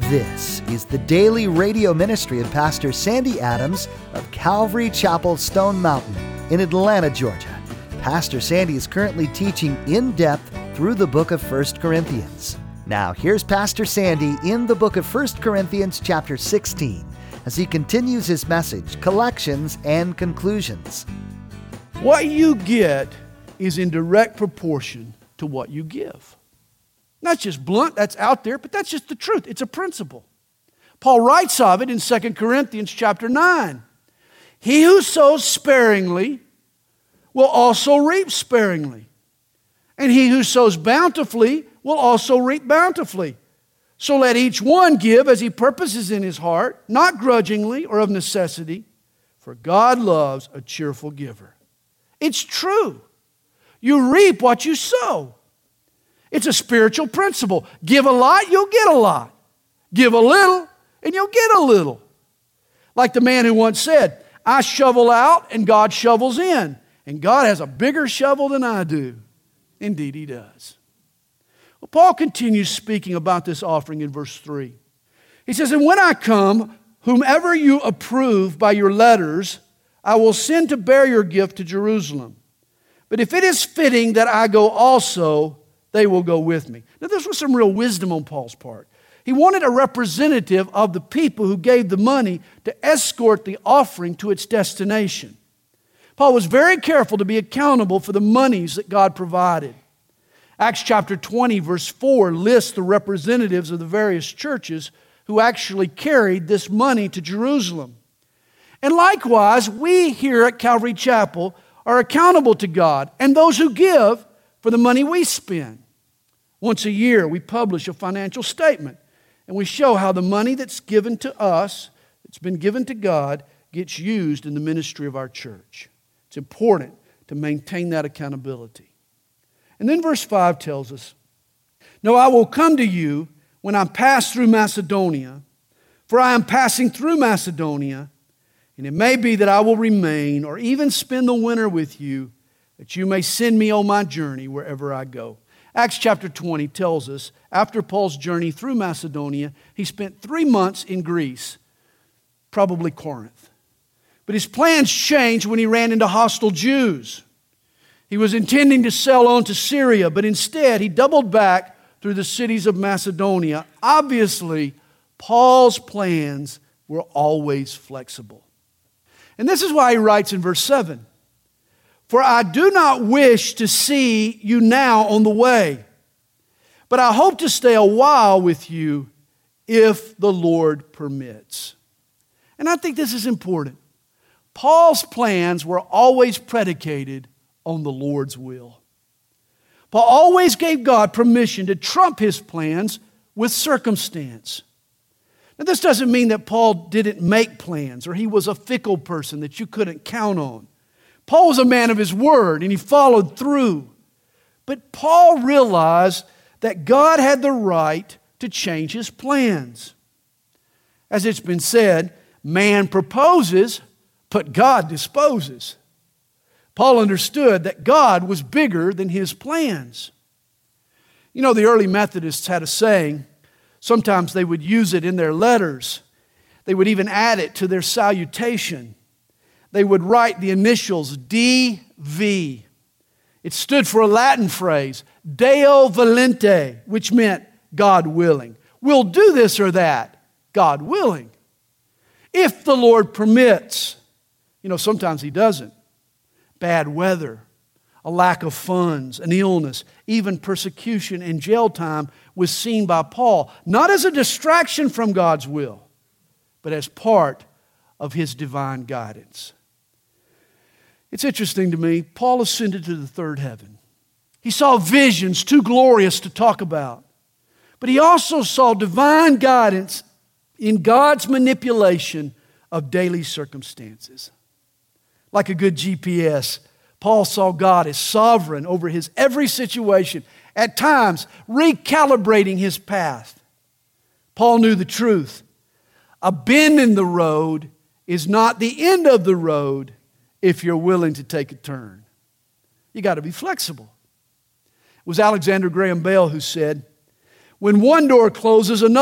This is the daily radio ministry of Pastor Sandy Adams of Calvary Chapel, Stone Mountain in Atlanta, Georgia. Pastor Sandy is currently teaching in depth through the book of 1 Corinthians. Now, here's Pastor Sandy in the book of 1 Corinthians chapter 16 as he continues his message, Collections and Conclusions. What you get is in direct proportion to what you give. Not just blunt, that's out there, but that's just the truth. It's a principle. Paul writes of it in 2 Corinthians chapter 9. He who sows sparingly will also reap sparingly. And he who sows bountifully will also reap bountifully. So let each one give as he purposes in his heart, not grudgingly or of necessity, for God loves a cheerful giver. It's true. You reap what you sow. It's a spiritual principle. Give a lot, you'll get a lot. Give a little, and you'll get a little. Like the man who once said, I shovel out and God shovels in. And God has a bigger shovel than I do. Indeed, He does. Well, Paul continues speaking about this offering in verse 3. He says, And when I come, whomever you approve by your letters, I will send to bear your gift to Jerusalem. But if it is fitting that I go also, they will go with me. Now, this was some real wisdom on Paul's part. He wanted a representative of the people who gave the money to escort the offering to its destination. Paul was very careful to be accountable for the monies that God provided. Acts chapter 20, verse 4 lists the representatives of the various churches who actually carried this money to Jerusalem. And likewise, we here at Calvary Chapel are accountable to God and those who give for the money we spend. Once a year, we publish a financial statement, and we show how the money that's given to us, that's been given to God, gets used in the ministry of our church. It's important to maintain that accountability. And then verse 5 tells us, No, I will come to you when I pass through Macedonia, for I am passing through Macedonia, and it may be that I will remain or even spend the winter with you, that you may send me on my journey wherever I go. Acts chapter 20 tells us, after Paul's journey through Macedonia, he spent 3 months in Greece, probably Corinth. But his plans changed when he ran into hostile Jews. He was intending to sail on to Syria, but instead he doubled back through the cities of Macedonia. Obviously, Paul's plans were always flexible. And this is why he writes in verse 7, For I do not wish to see you now on the way, but I hope to stay a while with you if the Lord permits. And I think this is important. Paul's plans were always predicated on the Lord's will. Paul always gave God permission to trump his plans with circumstance. Now, this doesn't mean that Paul didn't make plans or he was a fickle person that you couldn't count on. Paul was a man of his word and he followed through. But Paul realized that God had the right to change his plans. As it's been said, man proposes, but God disposes. Paul understood that God was bigger than his plans. You know, the early Methodists had a saying. Sometimes they would use it in their letters. They would even add it to their salutation. They would write the initials D.V. It stood for a Latin phrase, Deo volente, which meant God willing. We'll do this or that, God willing. If the Lord permits. You know, sometimes He doesn't. Bad weather, a lack of funds, an illness, even persecution and jail time was seen by Paul, not as a distraction from God's will, but as part of His divine guidance. It's interesting to me, Paul ascended to the third heaven. He saw visions too glorious to talk about, but he also saw divine guidance in God's manipulation of daily circumstances. Like a good GPS, Paul saw God as sovereign over his every situation, at times recalibrating his path. Paul knew the truth. A bend in the road is not the end of the road if you're willing to take a turn. You got to be flexible. It was Alexander Graham Bell who said, When one door closes, another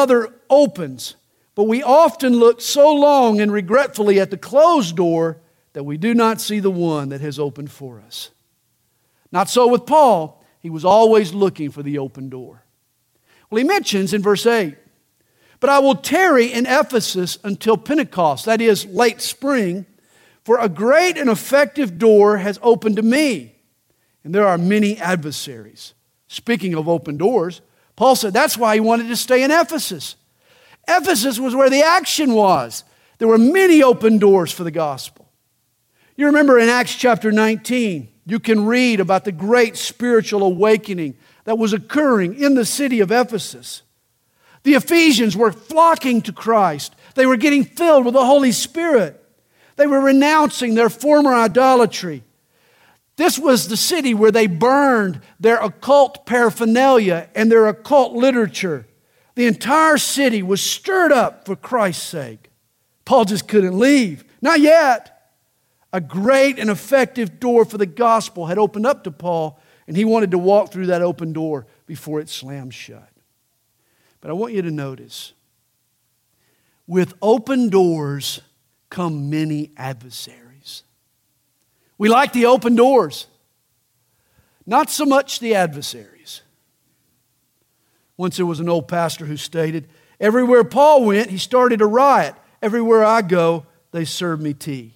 opens, but we often look so long and regretfully at the closed door that we do not see the one that has opened for us. Not so with Paul. He was always looking for the open door. Well, he mentions in verse 8, "But I will tarry in Ephesus until Pentecost," that is, late spring, "for a great and effective door has opened to me, and there are many adversaries." Speaking of open doors, Paul said that's why he wanted to stay in Ephesus. Ephesus was where the action was. There were many open doors for the gospel. You remember in Acts chapter 19, you can read about the great spiritual awakening that was occurring in the city of Ephesus. The Ephesians were flocking to Christ. They were getting filled with the Holy Spirit. They were renouncing their former idolatry. This was the city where they burned their occult paraphernalia and their occult literature. The entire city was stirred up for Christ's sake. Paul just couldn't leave. Not yet. A great and effective door for the gospel had opened up to Paul, and he wanted to walk through that open door before it slammed shut. But I want you to notice, with open doors come many adversaries. We like the open doors, not so much the adversaries. Once there was an old pastor who stated, "Everywhere Paul went, he started a riot. Everywhere I go, they serve me tea."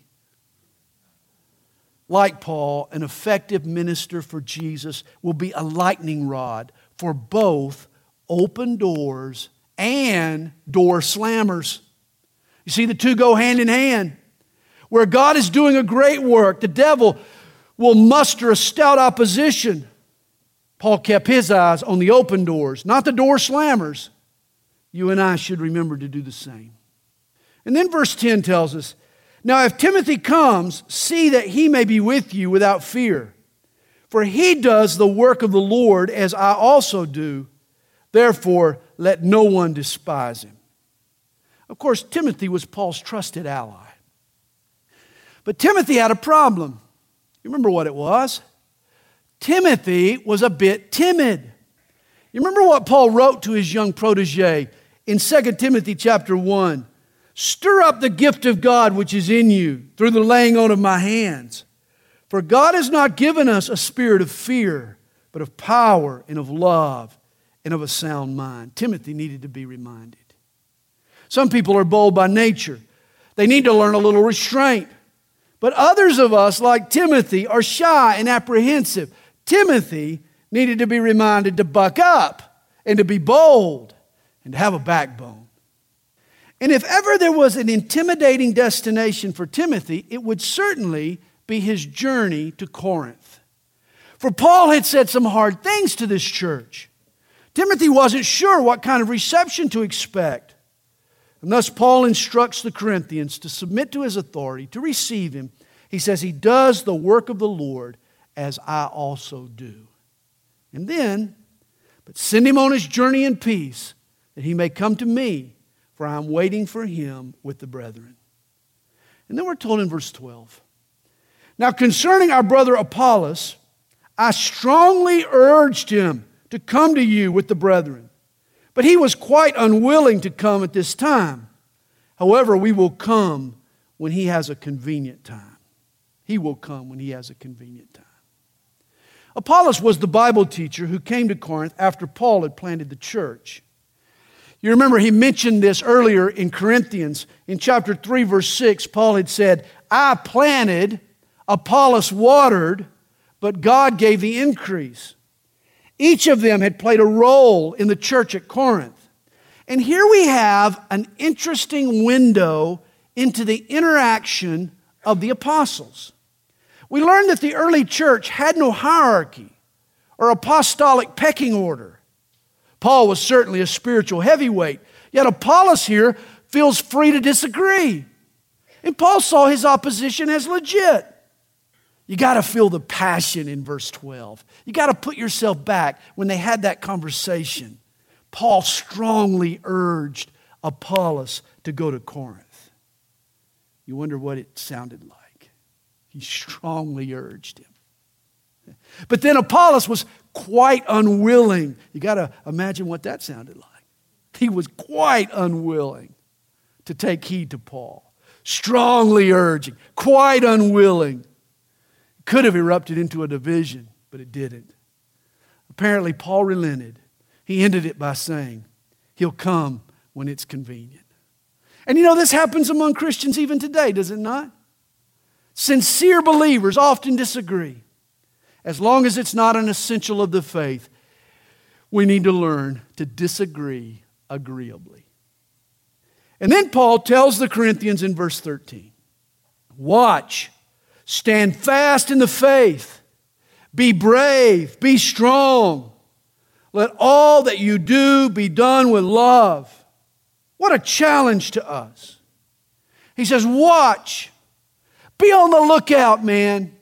Like Paul, an effective minister for Jesus will be a lightning rod for both open doors and door slammers. You see, the two go hand in hand. Where God is doing a great work, the devil will muster a stout opposition. Paul kept his eyes on the open doors, not the door slammers. You and I should remember to do the same. And then verse 10 tells us, "Now if Timothy comes, see that he may be with you without fear. For he does the work of the Lord as I also do. Therefore, let no one despise him." Of course, Timothy was Paul's trusted ally. But Timothy had a problem. You remember what it was? Timothy was a bit timid. You remember what Paul wrote to his young protege in 2 Timothy chapter 1? "Stir up the gift of God which is in you through the laying on of my hands. For God has not given us a spirit of fear, but of power and of love and of a sound mind." Timothy needed to be reminded. Some people are bold by nature. They need to learn a little restraint. But others of us, like Timothy, are shy and apprehensive. Timothy needed to be reminded to buck up and to be bold and to have a backbone. And if ever there was an intimidating destination for Timothy, it would certainly be his journey to Corinth. For Paul had said some hard things to this church. Timothy wasn't sure what kind of reception to expect. And thus Paul instructs the Corinthians to submit to his authority, to receive him. He says he does the work of the Lord as I also do. And then, but send him on his journey in peace, that he may come to me, for I am waiting for him with the brethren. And then we're told in verse 12, "Now concerning our brother Apollos, I strongly urged him to come to you with the brethren. But he was quite unwilling to come at this time. However, we will come when he has a convenient time." He will come when he has a convenient time. Apollos was the Bible teacher who came to Corinth after Paul had planted the church. You remember he mentioned this earlier in Corinthians. In chapter 3, verse 6, Paul had said, "I planted, Apollos watered, but God gave the increase." Each of them had played a role in the church at Corinth. And here we have an interesting window into the interaction of the apostles. We learn that the early church had no hierarchy or apostolic pecking order. Paul was certainly a spiritual heavyweight, yet Apollos here feels free to disagree. And Paul saw his opposition as legit. You got to feel the passion in verse 12. You got to put yourself back when they had that conversation. Paul strongly urged Apollos to go to Corinth. You wonder what it sounded like. He strongly urged him. But then Apollos was quite unwilling. You got to imagine what that sounded like. He was quite unwilling to take heed to Paul. Strongly urging, quite unwilling. It could have erupted into a division, but it didn't. Apparently, Paul relented. He ended it by saying, he'll come when it's convenient. And you know, this happens among Christians even today, does it not? Sincere believers often disagree. As long as it's not an essential of the faith, we need to learn to disagree agreeably. And then Paul tells the Corinthians in verse 13, watch, stand fast in the faith, be brave, be strong. Let all that you do be done with love. What a challenge to us. He says, watch, be on the lookout, man.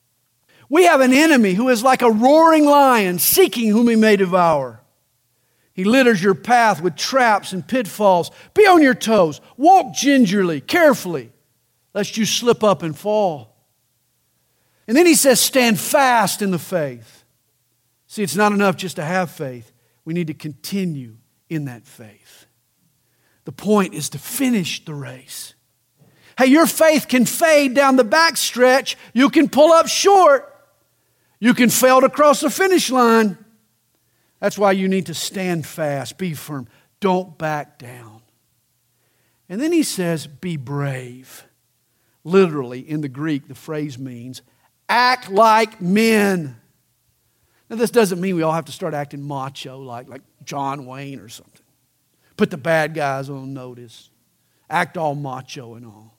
We have an enemy who is like a roaring lion seeking whom he may devour. He litters your path with traps and pitfalls. Be on your toes. Walk gingerly, carefully, lest you slip up and fall. And then he says, stand fast in the faith. See, it's not enough just to have faith. We need to continue in that faith. The point is to finish the race. Hey, your faith can fade down the backstretch. You can pull up short. You can fail to cross the finish line. That's why you need to stand fast, be firm, don't back down. And then he says, be brave. Literally, in the Greek, the phrase means, act like men. Now, this doesn't mean we all have to start acting macho like John Wayne or something. Put the bad guys on notice. Act all macho and all.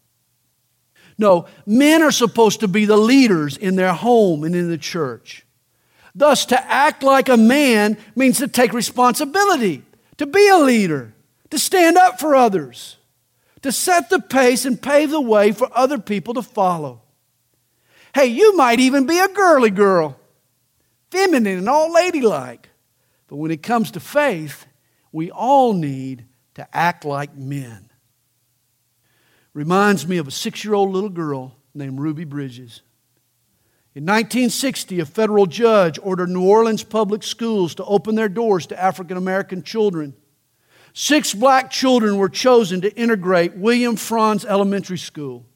No, men are supposed to be the leaders in their home and in the church. Thus, to act like a man means to take responsibility, to be a leader, to stand up for others, to set the pace and pave the way for other people to follow. Hey, you might even be a girly girl, feminine and all ladylike. But when it comes to faith, we all need to act like men. Reminds me of a 6-year-old little girl named Ruby Bridges. In 1960, a federal judge ordered New Orleans public schools to open their doors to African American children. 6 black children were chosen to integrate William Franz Elementary School.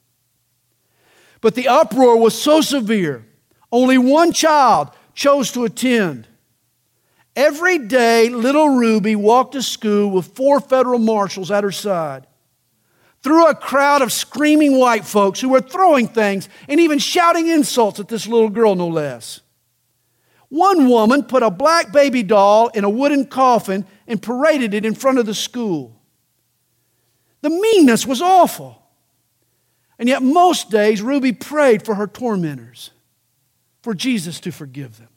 But the uproar was so severe, only one child chose to attend. Every day, little Ruby walked to school with 4 federal marshals at her side, through a crowd of screaming white folks who were throwing things and even shouting insults at this little girl, no less. One woman put a black baby doll in a wooden coffin and paraded it in front of the school. The meanness was awful. And yet most days, Ruby prayed for her tormentors, for Jesus to forgive them.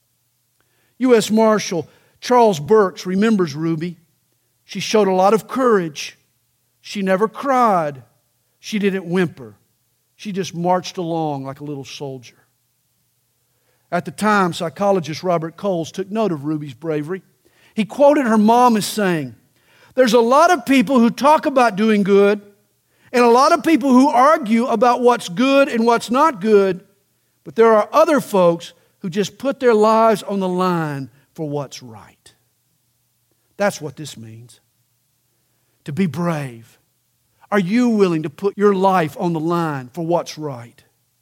U.S. Marshal Charles Burks remembers Ruby. She showed a lot of courage. She never cried. She didn't whimper. She just marched along like a little soldier. At the time, psychologist Robert Coles took note of Ruby's bravery. He quoted her mom as saying, "There's a lot of people who talk about doing good, and a lot of people who argue about what's good and what's not good, but there are other folks who just put their lives on the line for what's right." That's what this means. To be brave. Are you willing to put your life on the line for what's right?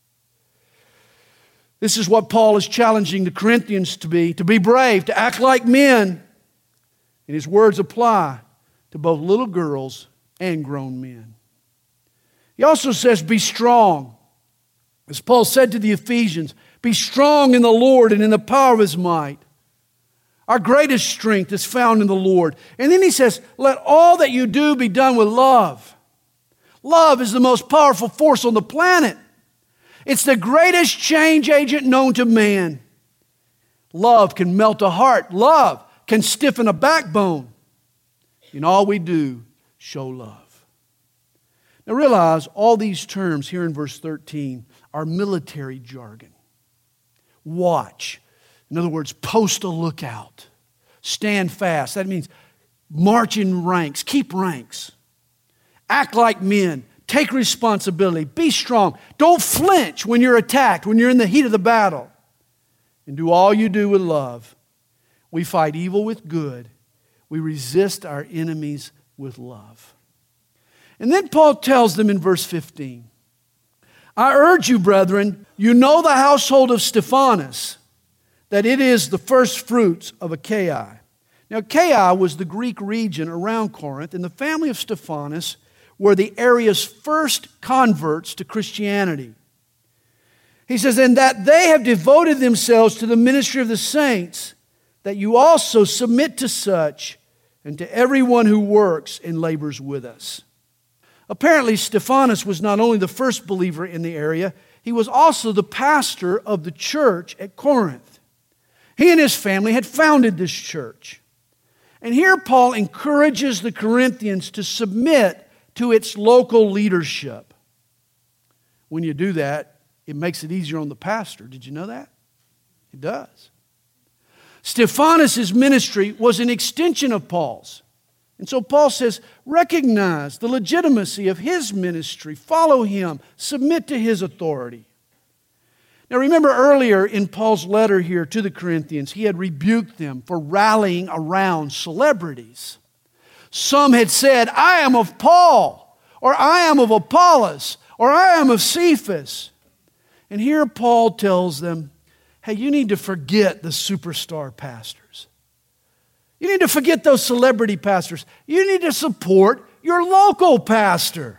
This is what Paul is challenging the Corinthians to be brave, to act like men. And his words apply to both little girls and grown men. He also says, be strong. As Paul said to the Ephesians, be strong in the Lord and in the power of His might. Our greatest strength is found in the Lord. And then he says, let all that you do be done with love. Love is the most powerful force on the planet. It's the greatest change agent known to man. Love can melt a heart. Love can stiffen a backbone. In all we do, show love. Now realize all these terms here in verse 13 are military jargon. Watch. In other words, post a lookout. Stand fast. That means march in ranks. Keep ranks. Act like men. Take responsibility. Be strong. Don't flinch when you're attacked, when you're in the heat of the battle. And do all you do with love. We fight evil with good. We resist our enemies with love. And then Paul tells them in verse 15, I urge you, brethren, you know the household of Stephanas, that it is the first fruits of Achaia. Now, Achaia was the Greek region around Corinth, and the family of Stephanas were the area's first converts to Christianity. He says, and that they have devoted themselves to the ministry of the saints, that you also submit to such and to everyone who works and labors with us. Apparently, Stephanas was not only the first believer in the area, he was also the pastor of the church at Corinth. He and his family had founded this church. And here Paul encourages the Corinthians to submit to its local leadership. When you do that, it makes it easier on the pastor. Did you know that? It does. Stephanas' ministry was an extension of Paul's. And so Paul says, recognize the legitimacy of his ministry. Follow him. Submit to his authority. Now remember earlier in Paul's letter here to the Corinthians, he had rebuked them for rallying around celebrities. Some had said, I am of Paul, or I am of Apollos, or I am of Cephas. And here Paul tells them, hey, you need to forget the superstar pastors. You need to forget those celebrity pastors. You need to support your local pastor.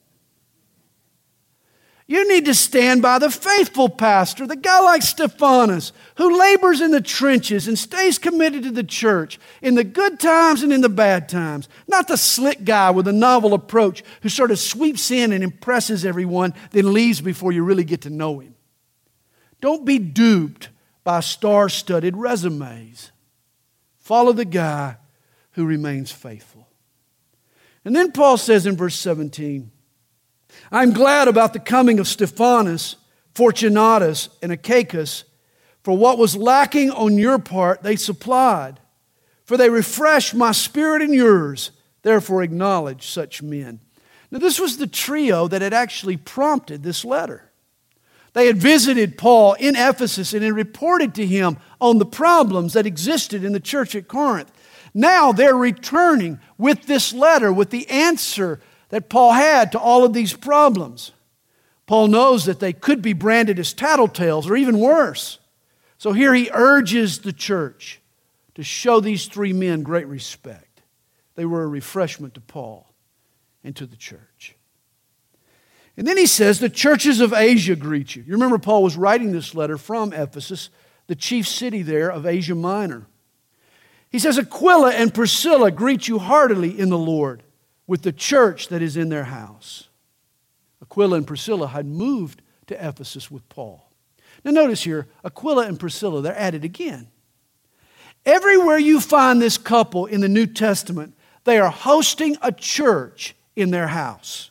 You need to stand by the faithful pastor, the guy like Stephanas, who labors in the trenches and stays committed to the church in the good times and in the bad times. Not the slick guy with a novel approach who sort of sweeps in and impresses everyone, then leaves before you really get to know him. Don't be duped by star-studded resumes. Follow the guy who remains faithful. And then Paul says in verse 17, I'm glad about the coming of Stephanas, Fortunatus, and Achaicus, for what was lacking on your part they supplied. For they refreshed my spirit and yours, therefore acknowledge such men. Now this was the trio that had actually prompted this letter. They had visited Paul in Ephesus and had reported to him on the problems that existed in the church at Corinth. Now they're returning with this letter, with the answer that Paul had to all of these problems. Paul knows that they could be branded as tattletales or even worse. So here he urges the church to show these three men great respect. They were a refreshment to Paul and to the church. And then he says, the churches of Asia greet you. You remember Paul was writing this letter from Ephesus, the chief city there of Asia Minor. He says, Aquila and Priscilla greet you heartily in the Lord with the church that is in their house. Aquila and Priscilla had moved to Ephesus with Paul. Now notice here, Aquila and Priscilla, they're at it again. Everywhere you find this couple in the New Testament, they are hosting a church in their house.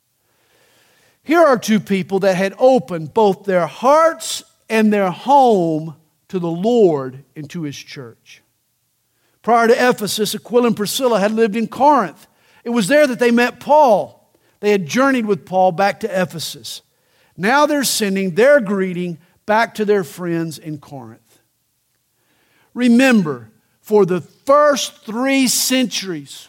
Here are two people that had opened both their hearts and their home to the Lord and to His church. Prior to Ephesus, Aquila and Priscilla had lived in Corinth. It was there that they met Paul. They had journeyed with Paul back to Ephesus. Now they're sending their greeting back to their friends in Corinth. Remember, for the first 3 centuries,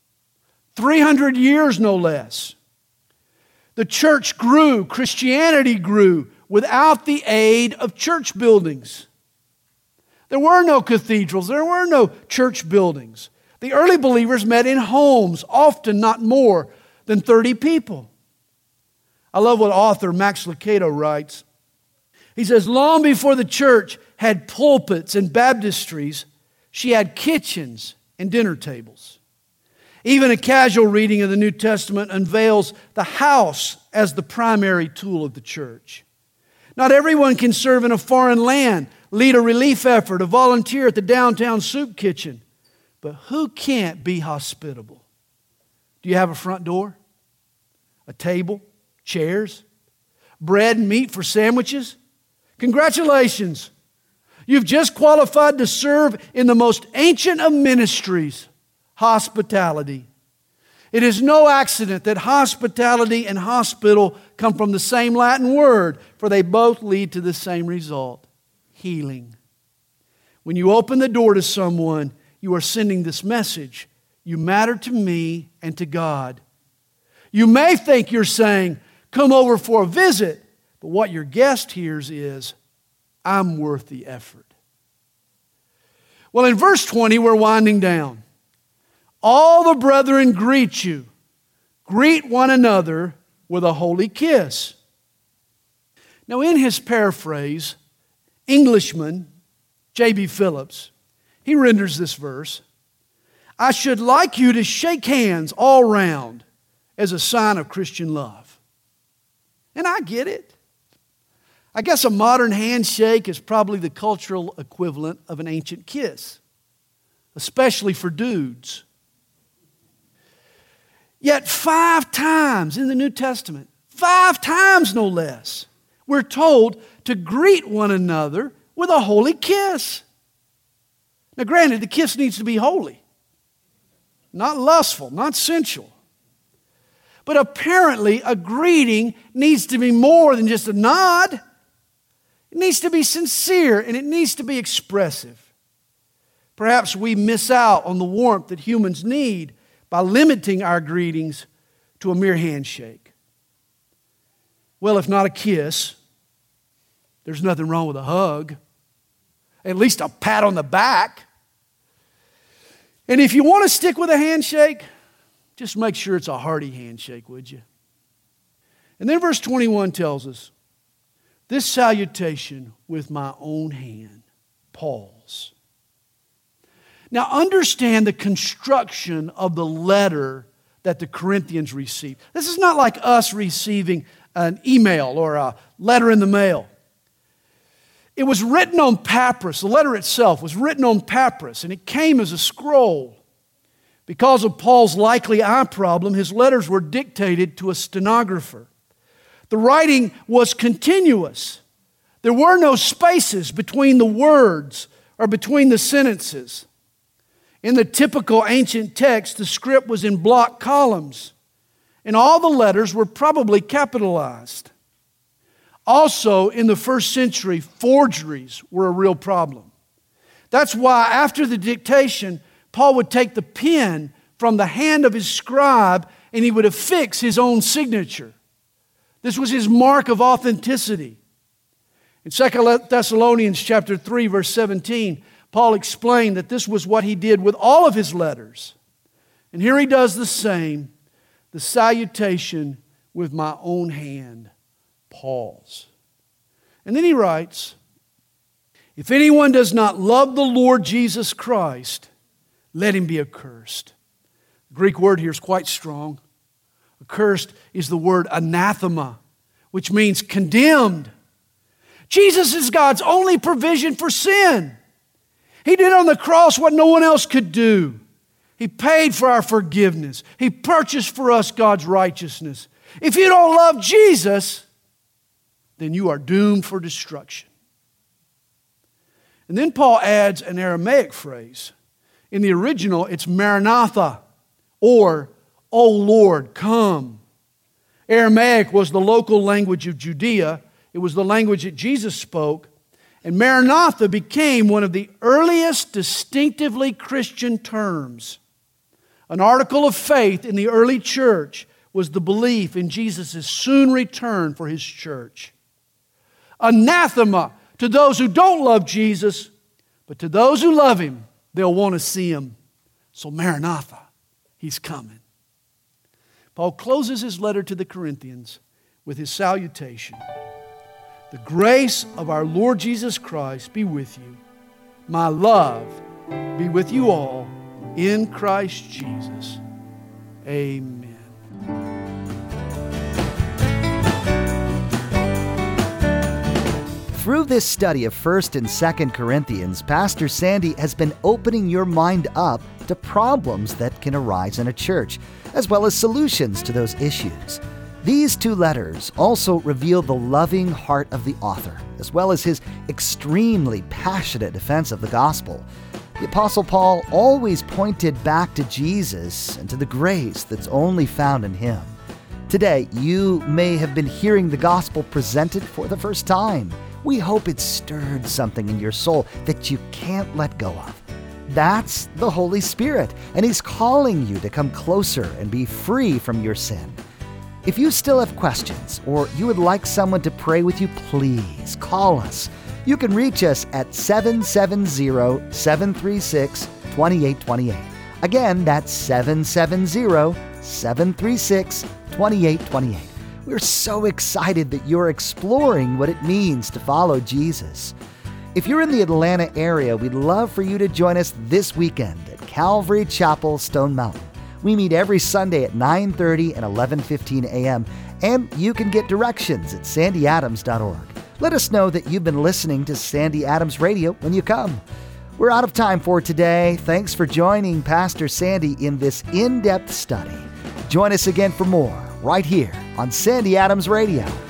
300 years no less, the church grew, Christianity grew, without the aid of church buildings. There were no cathedrals, there were no church buildings. The early believers met in homes, often not more than 30 people. I love what author Max Lucado writes. He says, long before the church had pulpits and baptistries, she had kitchens and dinner tables. Even a casual reading of the New Testament unveils the house as the primary tool of the church. Not everyone can serve in a foreign land, lead a relief effort, or volunteer at the downtown soup kitchen. But who can't be hospitable? Do you have a front door? A table? Chairs? Bread and meat for sandwiches? Congratulations! You've just qualified to serve in the most ancient of ministries, hospitality. It is no accident that hospitality and hospital come from the same Latin word, for they both lead to the same result, healing. When you open the door to someone, you are sending this message. You matter to me and to God. You may think you're saying, come over for a visit, but what your guest hears is, I'm worth the effort. Well, in verse 20, we're winding down. All the brethren greet you. Greet one another with a holy kiss. Now, in his paraphrase, Englishman J.B. Phillips, he renders this verse, I should like you to shake hands all round as a sign of Christian love. And I get it. I guess a modern handshake is probably the cultural equivalent of an ancient kiss, especially for dudes. Yet 5 times in the New Testament, 5 times no less, we're told to greet one another with a holy kiss. Now granted, the kiss needs to be holy, not lustful, not sensual. But apparently a greeting needs to be more than just a nod. It needs to be sincere and it needs to be expressive. Perhaps we miss out on the warmth that humans need by limiting our greetings to a mere handshake. Well, if not a kiss, there's nothing wrong with a hug. At least a pat on the back. And if you want to stick with a handshake, just make sure it's a hearty handshake, would you? And then verse 21 tells us, this salutation with my own hand, Paul's. Now understand the construction of the letter that the Corinthians received. This is not like us receiving an email or a letter in the mail. It was written on papyrus. The letter itself was written on papyrus, and it came as a scroll. Because of Paul's likely eye problem, his letters were dictated to a stenographer. The writing was continuous. There were no spaces between the words or between the sentences. In the typical ancient text, the script was in block columns, and all the letters were probably capitalized. Also, in the first century, forgeries were a real problem. That's why after the dictation, Paul would take the pen from the hand of his scribe and he would affix his own signature. This was his mark of authenticity. In 2 Thessalonians chapter 3, verse 17, Paul explained that this was what he did with all of his letters. And here he does the same, the salutation with my own hand, Paul's. And then he writes, if anyone does not love the Lord Jesus Christ, let him be accursed. The Greek word here is quite strong. Accursed is the word anathema, which means condemned. Jesus is God's only provision for sin. He did on the cross what no one else could do. He paid for our forgiveness. He purchased for us God's righteousness. If you don't love Jesus, then you are doomed for destruction. And then Paul adds an Aramaic phrase. In the original, it's Maranatha, or, O Lord, come. Aramaic was the local language of Judea. It was the language that Jesus spoke. And Maranatha became one of the earliest distinctively Christian terms. An article of faith in the early church was the belief in Jesus' soon return for His church. Anathema to those who don't love Jesus, but to those who love Him, they'll want to see Him. So Maranatha, He's coming. Paul closes his letter to the Corinthians with his salutation. The grace of our Lord Jesus Christ be with you. My love be with you all in Christ Jesus. Amen. Through this study of 1st and 2nd Corinthians, Pastor Sandy has been opening your mind up to problems that can arise in a church, as well as solutions to those issues. These 2 letters also reveal the loving heart of the author, as well as his extremely passionate defense of the gospel. The Apostle Paul always pointed back to Jesus and to the grace that's only found in Him. Today, you may have been hearing the gospel presented for the first time. We hope it stirred something in your soul that you can't let go of. That's the Holy Spirit, and He's calling you to come closer and be free from your sin. If you still have questions or you would like someone to pray with you, please call us. You can reach us at 770-736-2828. Again, that's 770-736-2828. We're so excited that you're exploring what it means to follow Jesus. If you're in the Atlanta area, we'd love for you to join us this weekend at Calvary Chapel, Stone Mountain. We meet every Sunday at 9:30 and 11:15 a.m., and you can get directions at sandyadams.org. Let us know that you've been listening to Sandy Adams Radio when you come. We're out of time for today. Thanks for joining Pastor Sandy in this in-depth study. Join us again for more right here on Sandy Adams Radio.